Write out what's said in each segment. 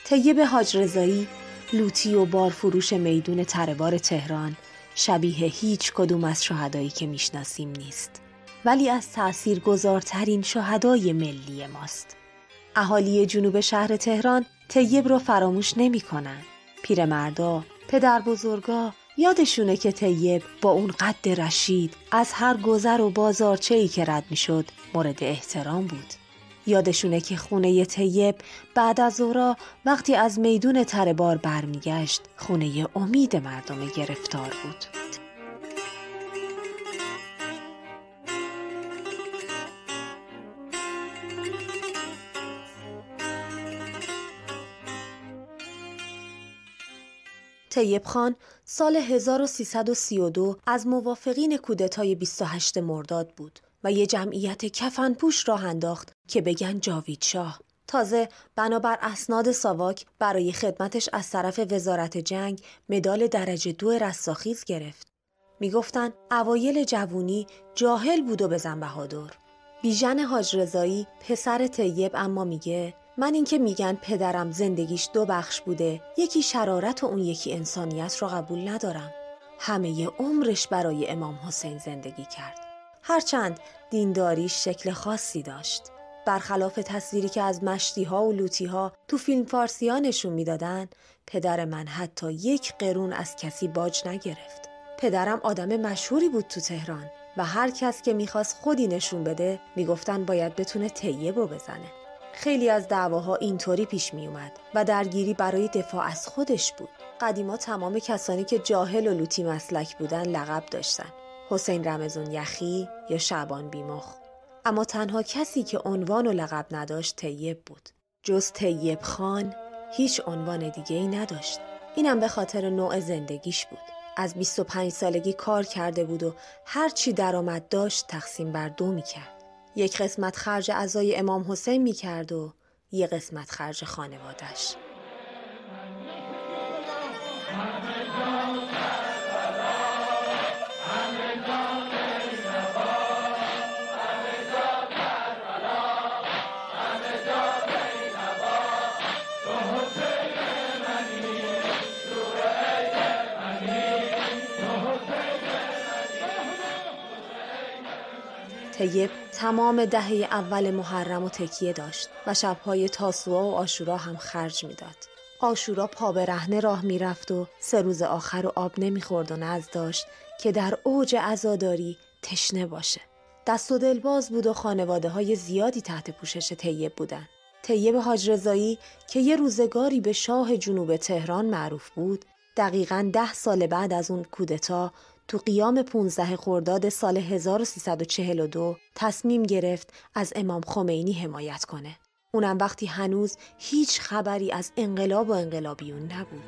طیب حاج رضایی، لوتی و بارفروش میدون تره‌بار تهران، شبیه هیچ کدوم از شهدایی که میشناسیم نیست، ولی از تأثیرگذارترین شهدای ملی ماست. اهالی جنوب شهر تهران طیب رو فراموش نمی کنن. پیرمردا، پدر بزرگا یادشونه که طیب با اون قد رشید از هر گذر و بازارچه‌ای که رد می شد مورد احترام بود. یادشونه که خونه طیب بعد از ظهر وقتی از میدون تره‌بار برمیگشت خونه امید مردم گرفتار بود. طیب خان سال 1332 از موافقین کودتای 28 مرداد بود و یه جمعیت کفنپوش راه انداخت که بگن جاوید شاه. تازه بنابر اسناد ساواک برای خدمتش از طرف وزارت جنگ مدال درجه 2 رستاخیز گرفت. میگفتن اوایل جوونی جاهل بود و بزن بهادر. بیژن حاج رضایی پسر طیب اما میگه من این که میگن پدرم زندگیش 2 بخش بوده، یکی شرارت و اون یکی انسانیت رو قبول ندارم. همه عمرش برای امام حسین زندگی کرد. هرچند دینداریش شکل خاصی داشت. برخلاف تصویری که از مشتی‌ها و لوطی‌ها تو فیلم فارسی‌ها نشون میدادن، پدر من حتی 1 قرون از کسی باج نگرفت. پدرم آدم مشهوری بود تو تهران و هر کس که میخواست خودی نشون بده میگفتن باید بتونه طیب رو بزنه. خیلی از دعواها اینطوری پیش می اومد و درگیری برای دفاع از خودش بود. قدیما تمام کسانی که جاهل و لوتی مسلک بودن لقب داشتن. حسین رمضون یخی یا شعبان بیمخ. اما تنها کسی که عنوان و لقب نداشت طیب بود. جز طیب خان هیچ عنوان دیگه‌ای نداشت. اینم به خاطر نوع زندگیش بود. از 25 سالگی کار کرده بود و هر چی درآمد داشت تقسیم بر 2 می‌کرد. 1 قسمت خرج عزای امام حسین می‌کرد و 1 قسمت خرج خانواده‌اش. طیب تمام دهه اول محرم و تکیه داشت و شب‌های تاسوعا و عاشورا هم خرج می‌داد. عاشورا پا به رهنه راه می‌رفت و 3 روز آخر و آب نمی‌خورد و نذر داشت که در اوج عزاداری تشنه باشه. دست و دلباز بود و خانواده‌های زیادی تحت پوشش طیب بودن. طیب حاج رضایی که یه روزگاری به شاه جنوب تهران معروف بود، دقیقاً 10 سال بعد از اون کودتا تو قیام 15 خرداد سال 1342 تصمیم گرفت از امام خمینی حمایت کنه. اونم وقتی هنوز هیچ خبری از انقلاب و انقلابیون نبود.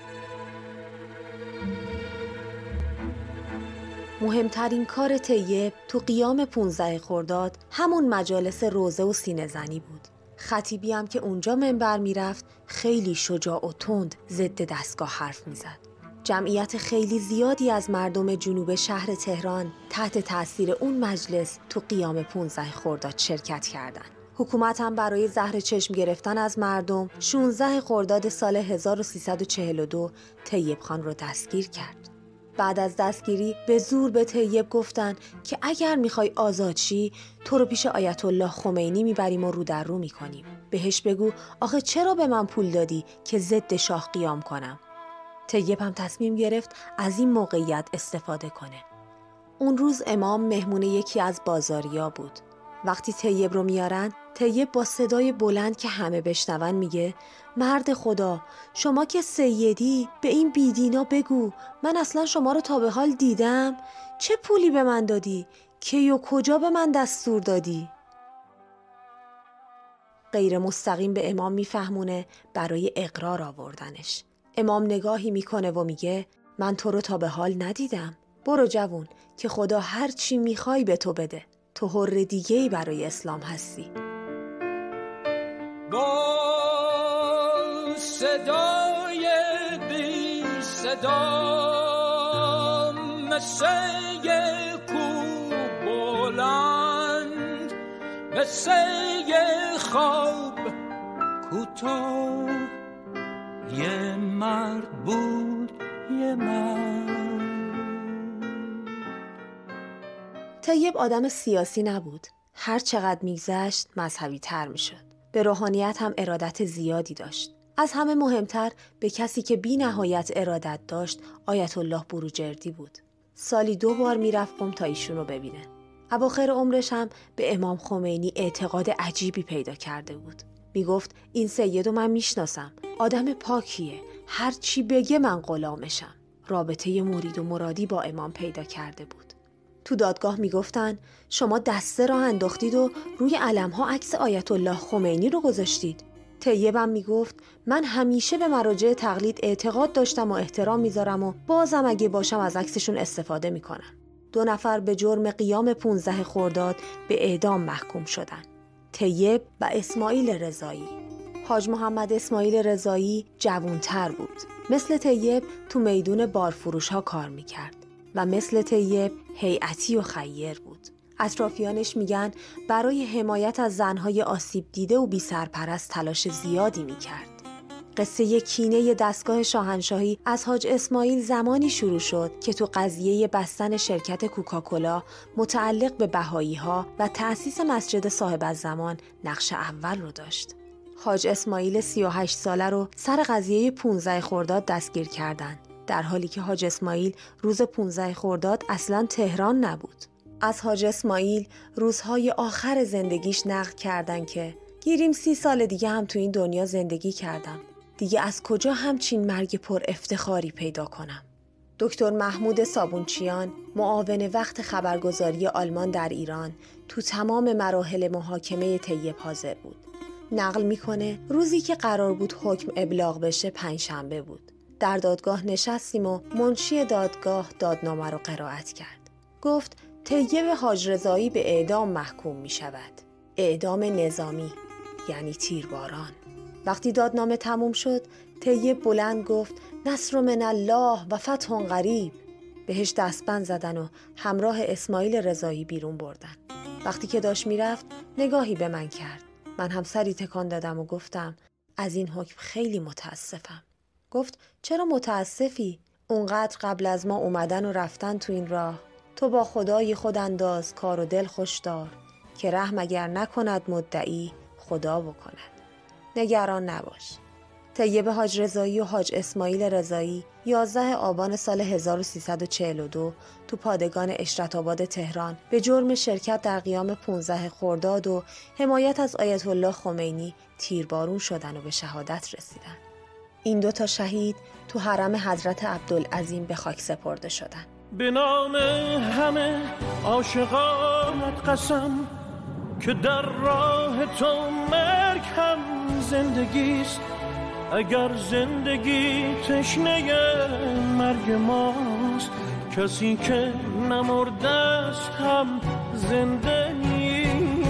مهمترین کار طیب تو قیام 15 خرداد همون مجالس روزه و سینه زنی بود. خطیبی هم که اونجا منبر میرفت خیلی شجاع و تند ضد دستگاه حرف میزد. جمعیت خیلی زیادی از مردم جنوب شهر تهران تحت تأثیر اون مجلس تو قیام 15 خرداد شرکت کردند. حکومت هم برای زهر چشم گرفتن از مردم 16 خرداد سال 1342 طیب خان رو دستگیر کرد. بعد از دستگیری به زور به طیب گفتن که اگر میخوای آزاد شی تو رو پیش آیت الله خمینی میبریم و رو در رو میکنیم. بهش بگو آخه چرا به من پول دادی که ضد شاه قیام کنم؟ طیب هم تصمیم گرفت از این موقعیت استفاده کنه. اون روز امام مهمون یکی از بازاریا بود. وقتی طیب رو میارن، طیب با صدای بلند که همه بشنون میگه مرد خدا شما که سیدی به این بیدینا بگو من اصلا شما رو تا به حال دیدم؟ چه پولی به من دادی؟ کی و کجا به من دستور دادی؟ غیر مستقیم به امام میفهمونه برای اقرار آوردنش. امام نگاهی میکنه و میگه من تو رو تا به حال ندیدم. برو جوون که خدا هر چی میخوای به تو بده. تو حر دیگه‌ای برای اسلام هستی. با صدای بی صدا مثل کوه بلند مثل خواب کوتاه یه مرد بود، یه مرد. طیب آدم سیاسی نبود. هر چقدر میگذشت مذهبی تر میشد. به روحانیت هم ارادت زیادی داشت. از همه مهمتر به کسی که بی نهایت ارادت داشت آیت الله بروجردی بود. سالی 2 بار میرفت قم تا ایشون رو ببینه. اواخر عمرش هم به امام خمینی اعتقاد عجیبی پیدا کرده بود. میگفت این سیدو من میشناسم. آدم پاکیه. هر چی بگه من غلامشم. رابطه مرید و مرادی با امام پیدا کرده بود. تو دادگاه میگفتن شما دسته راه انداختید و روی علمها عکس آیت الله خمینی رو گذاشتید. طیبم میگفت من همیشه به مراجع تقلید اعتقاد داشتم و احترام میذارم و بازم اگه باشم از عکسشون استفاده میکنم. 2 نفر به جرم قیام 15 خرداد به اعدام محکوم شدن. طیب و اسماعیل رضایی. حاج محمد اسماعیل رضایی جوانتر بود. مثل طیب تو میدون بارفروش ها کار میکرد و مثل طیب هیئتی و خیر بود. اطرافیانش میگن برای حمایت از زنهای آسیب دیده و بی سرپرست تلاش زیادی میکرد. قصه کینه دستگاه شاهنشاهی از حاج اسماعیل زمانی شروع شد که تو قضیه بستن شرکت کوکاکولا متعلق به بهایی‌ها و تأسیس مسجد صاحب الزمان نقش اول رو داشت. حاج اسماعیل 38 ساله رو سر قضیه 15 خرداد دستگیر کردند، در حالی که حاج اسماعیل روز 15 خرداد اصلاً تهران نبود. از حاج اسماعیل روزهای آخر زندگیش نقل کردن که گیریم 30 سال دیگه هم تو این دنیا زندگی کردم. دیگه از کجا همچین مرگ پر افتخاری پیدا کنم؟ دکتر محمود صابونچیان، معاون وقت خبرگزاری آلمان در ایران، تو تمام مراحل محاکمه طیب حاضر بود. نقل میکنه روزی که قرار بود حکم ابلاغ بشه 5 شنبه بود. در دادگاه نشستیم و منشی دادگاه دادنامه رو قرائت کرد. گفت طیب حاج رضایی به اعدام محکوم می شود. اعدام نظامی، یعنی تیرباران. وقتی دادنامه تموم شد، طیب بلند گفت نصر من الله و فتح قریب. بهش دستبند زدن و همراه اسماعیل رضایی بیرون بردن. وقتی که داشت میرفت نگاهی به من کرد. من هم سری تکان دادم و گفتم از این حکم خیلی متاسفم. گفت چرا متاسفی؟ اونقدر قبل از ما اومدن و رفتن تو این راه. تو با خدای خود انداز کار و دل خوش دار که رحم اگر نکند مدعی خدا بکند. نگران نباش. طیب حاج رضایی و حاج اسماعیل رضایی 11 آبان سال 1342 تو پادگان اشرت‌آباد تهران به جرم شرکت در قیام 15 خرداد و حمایت از آیت الله خمینی تیربارون شدن و به شهادت رسیدن. این 2 شهید تو حرم حضرت عبدالعظیم به خاک سپرده شدن. به نام همه عاشقانت قسم که در راه تو مرگ هم زندگیست. اگر زندگی تشنه مرگ ماست، کسی که نمرده است هم زنده نیست.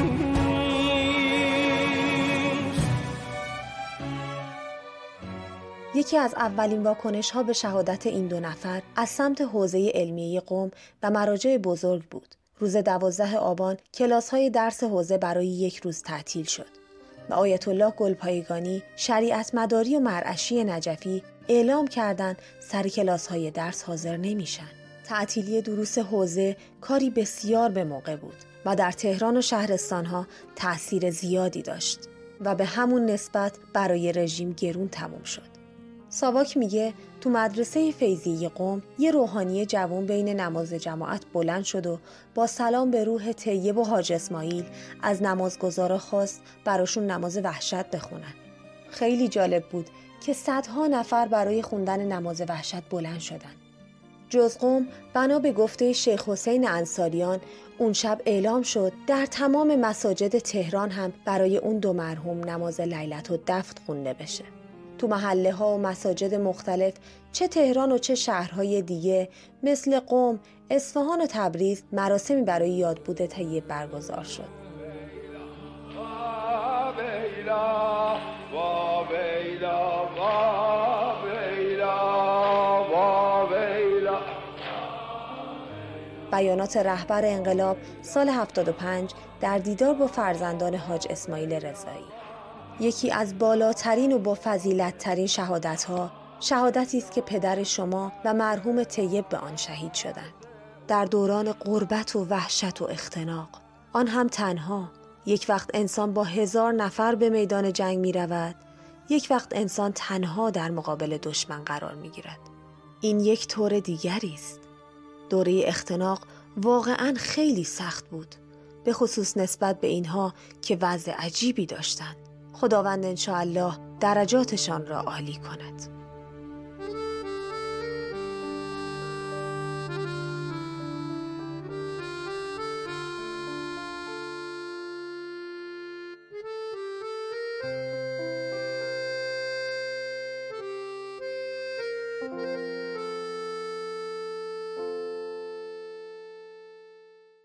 یکی از اولین واکنش‌ها به شهادت این 2 نفر از سمت حوزه علمیه قم و مراجع بزرگ بود. روز 12 آبان کلاس‌های درس حوزه برای 1 روز تعطیل شد و آیت الله گلپایگانی، شریعت مداری و مرعشی نجفی اعلام کردند سر کلاس‌های درس حاضر نمیشن. تعطیلی دروس حوزه کاری بسیار به موقع بود و در تهران و شهرستان‌ها تأثیر زیادی داشت و به همون نسبت برای رژیم گرون تموم شد. ساواک میگه تو مدرسه فیضیه قم یه روحانی جوان بین نماز جماعت بلند شد و با سلام به روح طیب و حاج اسماعیل از نمازگزارا خواست براشون نماز وحشت بخونن. خیلی جالب بود که صدها نفر برای خوندن نماز وحشت بلند شدن. جز قم بنا به گفته شیخ حسین انصاریان اون شب اعلام شد در تمام مساجد تهران هم برای اون 2 مرحوم نماز لیلةالدفن خونده بشه. تو محله ها و مساجد مختلف چه تهران و چه شهرهای دیگه مثل قم، اصفهان و تبریز مراسمی برای یادبود طیب برگزار شد. بیانات رهبر انقلاب سال 75 در دیدار با فرزندان حاج اسماعیل رضایی. یکی از بالاترین و با فضیلت ترین شهادت‌ها، شهادتی است که پدر شما و مرحوم طیب به آن شهید شدند. در دوران غربت و وحشت و اختناق، آن هم تنها. یک وقت انسان با 1000 نفر به میدان جنگ می رود، یک وقت انسان تنها در مقابل دشمن قرار می گیرد. این یک طور دیگری است. دوره اختناق واقعاً خیلی سخت بود، به خصوص نسبت به اینها که وضع عجیبی داشتند. خداوند انشاءالله درجاتشان را عالی کند.